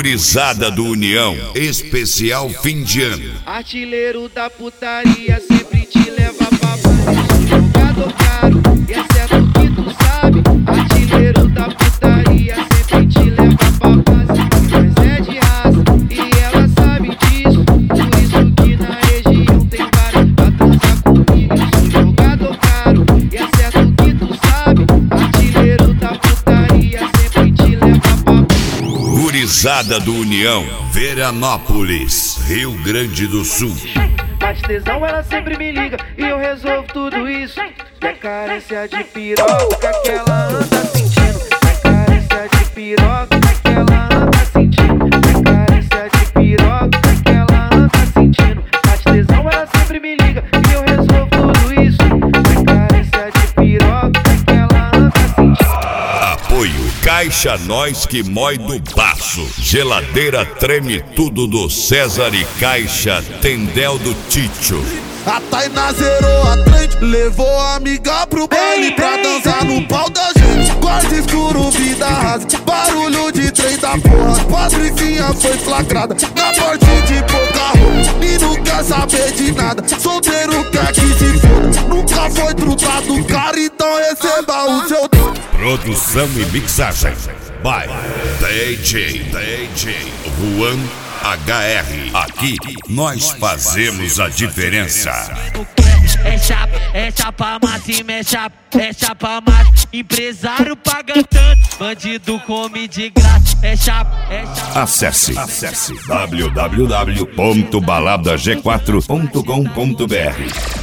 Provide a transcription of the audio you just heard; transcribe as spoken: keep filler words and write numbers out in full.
Gurizada do União, especial fim de ano. Artilheiro da putaria sempre te leva pra baixo. Jogador caro, e é certo que tu sabe. Artilheiro da putaria sempre te leva pra base. Mas é de raça e ela sabe disso. Por isso que na região tem várias pra transar comigo. Eu sou jogador caro, e é certo que tu sabe. Artilheiro da putaria sempre te leva pra baixo. Gurizada do União, Veranópolis, Rio Grande do Sul. Mas tesão ela sempre me liga e eu resolvo tudo isso. É carência de piroca que ela anda sentindo. É carência de piroca que ela anda sentindo. É carência de piroca que ela anda sentindo. Mas tesão ela sempre me liga e eu resolvo tudo isso. É carência de piroca que ela anda sentindo. Apoio Caixa Nós que mói do Baço. Geladeira Treme Tudo do César e Caixa Tendel do Títio. A Tainá zerou a trade, levou a amiga pro baile pra dançar no pau da gente. Quarto escuro, vida rasa, barulho de trem da porra. Patricinha foi flagrada na porte de pouca roupa e não quer saber de nada. Solteiro quer que se foda, nunca foi trutado cara, então receba o seu dom. Produção e mixagem by D J D J Juan H R. Aqui nós fazemos a diferença. É chapa, é chapa massa e é chapa, é chapa massa. Empresário paga tanto, bandido come de graça. É chapa, é chapa. Acesse, acesse w w w ponto balada g quatro ponto com ponto b r.